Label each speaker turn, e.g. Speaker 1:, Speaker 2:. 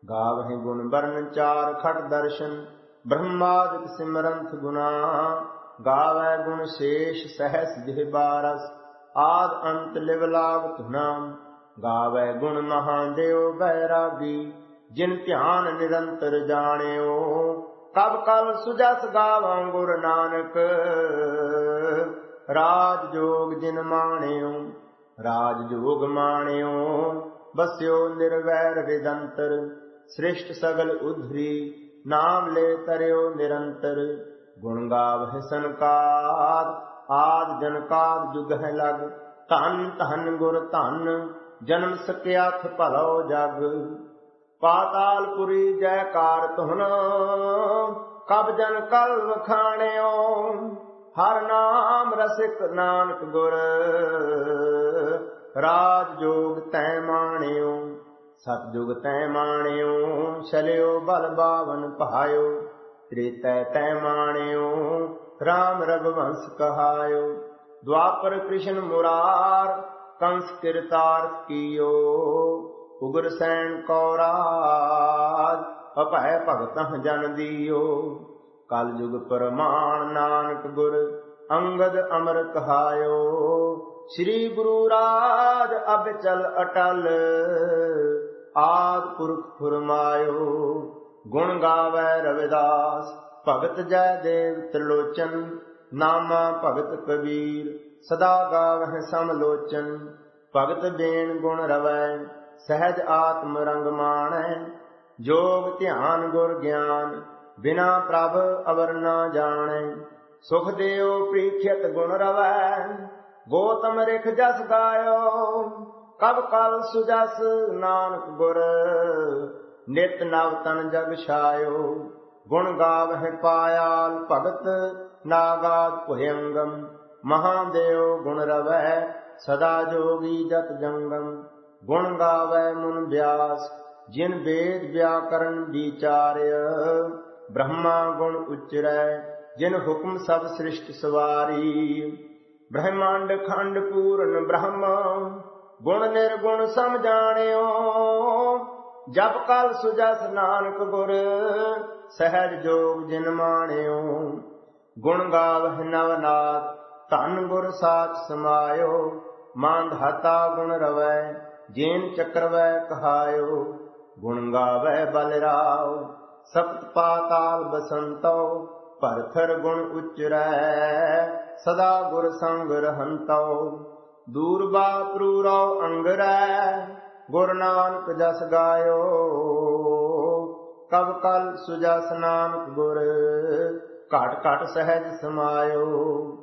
Speaker 1: गावहि गुण बरन चार खट दर्शन ब्रह्मादिक सिमरंत गुना। गावै गुण शेष सहस जिह बारस आद अंत लिव लाग धुना। गावै गुण महादेव बैरागी जिन ध्यान निरंतर जाणियो। कब कल सुजस गावां गुर नानक राज जोग जिन माणियो। राज जोग माणियो बस्यो निर्वैर रिदंतर। सृष्ट सगल उद्धरी नाम ले तरयो निरंतर। गुण गावहि सनकाद आद जनकाद जुग है लग। धन धन गुर धन जन्म सकियाथ भलो जग। पातालपुरी जयकार तुहन कब जन कल वखाणियो। हर नाम रसिक नानक गुर राज जोग तै माणियो। सतजुग तै माणियो चलियो बल बावन पायो। त्रेतै तै माणियो राम रघुवंश कहायो। द्वापर कृष्ण मुरार कंस किरतार्थ कियो। उग्र सैन कौराज अभय भगत जन दियो। कल युग प्रमाण नानक गुर अंगद अमर कहायो। श्री गुरु राज अबचल अटल आद पुरख फुरमायो। गुण गावै रविदास भगत जयदेव त्रिलोचन। नामा भगत कबीर सदा गावह समलोचन। भगत बेन गुण रवै सहज आत्म रंग माणै। जोग ध्यान गुर ज्ञान बिना प्रभ अवर न जाणै। सुख देव प्रीख्यत गुण रवै गौतम रिख जस गायो। कब कल सुजस नानक गुर नित नव तन जग छायो। गुण गावह पायाल भगत नागाद भुयंगम। महादेव गुण रवै सदा जोगी जत जंगम। गुण गावै मुन व्यास जिन वेद व्याकरण विचार्य। ब्रह्मा गुण उच्चरै जिन हुक्म सब सृष्टि सवारी। ब्रह्मांड खंड पूर्ण ब्रह्म गुण निर्गुण सम जाणियो। जब कल सुजस नानक गुर सहज जोग जिन माणियो। गुण गावह नवनाथ धन गुर साच समायो। मांधाता गुण रवै जेन चक्रवै कहायो। गुण गावै बलराव सप्त पाताल बसंतो। परथर गुण उच्चरै सदा गुर संग रहंतो। दूरबा प्रूरौ अंगरै गुर नानक जस गायो। कब कल सुजस नानक गुर घट घट सहज समायो।